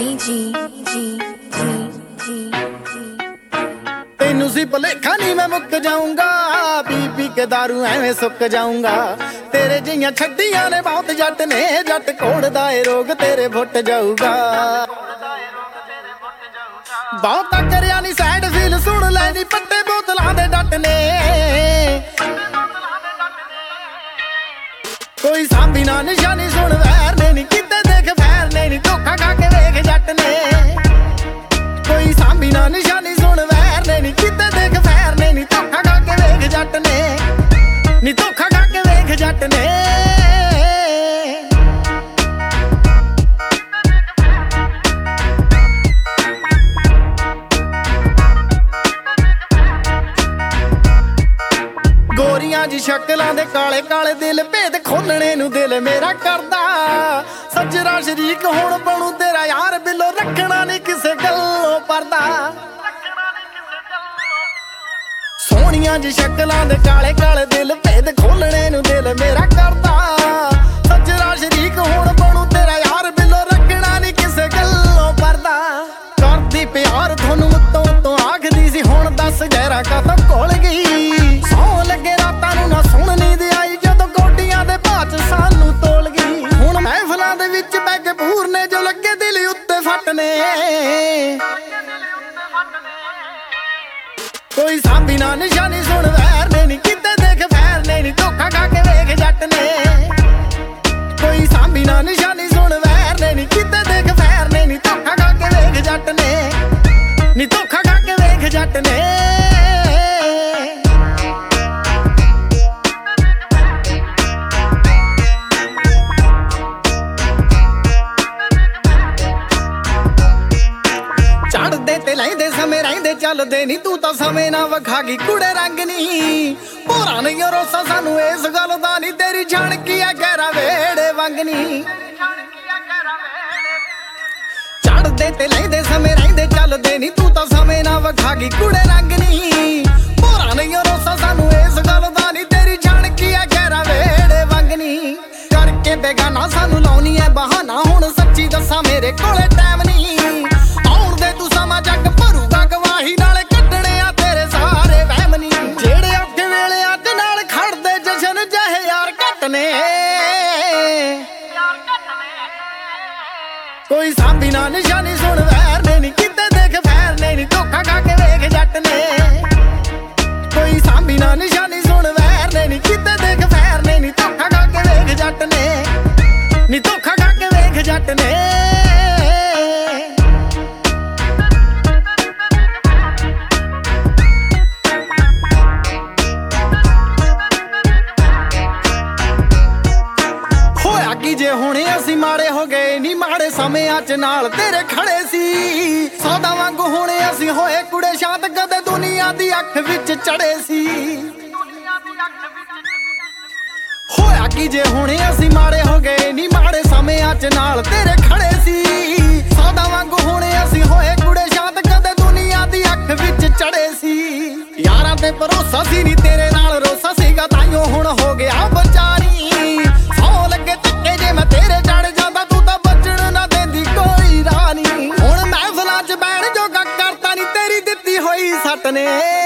तेनू सी भलेखा नहीं मैं मुक जाऊंगा, पी पी के दारू एवें सुक जाऊंगा। तेरे जियां छड्डियां ने बहुत जट ने, जट कोड़दा ए रोग तेरे फुट जाऊगा। बहुता करया नी सैड फील सुन लैनी, पट्टे बोतलां दे डट ने। कोई सांभी ना निशानी सुन वैर ने नी, किते देख फैर ने नी, धोखा खा के वेख जट ने। कोई सांभी ना निशानी सुन वैर ने नी, किते देख फैर ने नी, धोखा खा के वेख जट ने नी, धोखा खा के वेख जट ने। गोरियां जी शक्लां दे काले काले दिल, भेद खोलने नू दिल मेरा करदा। सजरा शरीक हुण बनू तेरा यार, बिलो रखना नहीं किसे गल्लों परदा। सोहणियां जी शक्लां दे काले काले दिल, भेद खोलने नू दिल मेरा करदा। सजरा शरीक हुण बनू तेरा यार, बिलो रखना नहीं किसे गल्लों परदा। करदी प्यार थोनू उत्तों उत्तों आखदी सी, हुण दस गहरा कातों घुल गई। सौ लगे रातां नू ना सुण नींद आई, जदों गोडियां दे भाच सानू तोल गई। हुण महफिलां दे विच बैठ के पूरने जो लगे दिल उत्ते फटने। कोई सांभी ना निशानी सुन वैर ने नी, किते देख फैर ने नी, धोखा खा के वेख जट ने। कोई सांभी ना निशानी सुन वैर ने नी, किते देख फैर ने नी, धोखा खा के वेख जट ने नी, धोखा खा के वेख जट ने। चढ़दे ते लैंदे समय रहिंदे चलदे नी, तू तां समय ना वखागी कुड़े रंग नी। भोरा नहीं रोसा सानू इस गल दा नी, तेरी झाणकी है गहरा वेड़े वंगनी। चढ़दे ते लैंदे समय रहिंदे चलदे नी, तू तां समय ना वखागी कुड़े रंग नी। भोरा नहीं रोसा सानू इस गल दा नी, तेरी झाणकी है गहरा वेड़े वंगनी। करके बेगाना सानू लाउनी है बहाना, हुण सच्ची दस्सां मेरे कोले टाइम नी। तू समा जग भरूगा गवाही, नाले कड्डणे आ तेरे सारे वहम नी। जेड़े औखे वेले अज नाल खड़दे जशन, जहे यार घट ने। कोई सांभी ना निशानी सुन वैर ने नी, किते देख फैर ने नी, धोखा खा के वेख जट ने। कोई सांभी ना निशानी सुन वैर ने नी, किते देख फैर ने नी, धोखा खा के वेख जट ने नी, धोखा खा के वेख जट ने। जे हुणे असीं माड़े हो गए नी, माड़े समयां च नाल तेरे खड़े सी। सौदा वांगू हुणे असीं होए कुड़े शांत, कदे दुनिया दी अख विच चढ़े सी। होया कि जे हुणे असीं माड़े हो गए नी, माड़े समयां च नाल तेरे खड़े सी। सौदा वांगू हुणे असीं होए कुड़े शांत, कदे दुनिया दी अख विच चढ़े सी। यारां ते भरोसा सी नी, तेरे नाल रोसा सीगा, ताइयों हुण हो गया बचारी। मैं तेरे चढ़ जांदा, तू तां बचण ना देंदी कोई रानी। हुण महफिलां च बैण जोगा करता नी, तेरी दित्ती होई सट ने।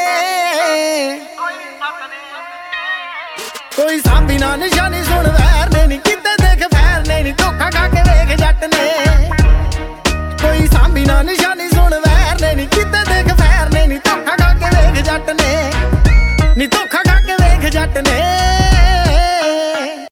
कोई सांभी ना निशानी सुन वैर ने नी, किते देख फैर ने नी, धोखा खा के वेख जट ने। कोई सांभी ना निशानी सुन वैर ने नी, किते देख फैर ने नी, धोखा खा के वेख जट ने नी, धोखा खा के वेख जट ने।